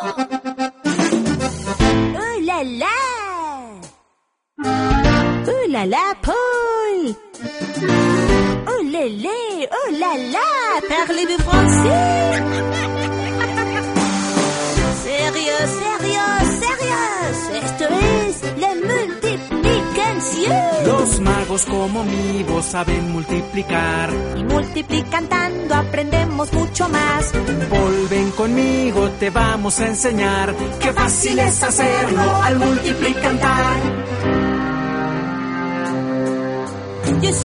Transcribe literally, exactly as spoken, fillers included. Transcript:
Oh là là! Oh là là, Paul! Oh lélé! Oh là là! Parlez-vous français? Sérieux, sérieux, sérieux. Esto es la multiplicación. Los magos como mi voz saben multiplicar. Y multiplicando aprendemos mucho más. Volven conmigo, te vamos a enseñar. Qué fácil es hacerlo al multiplicar.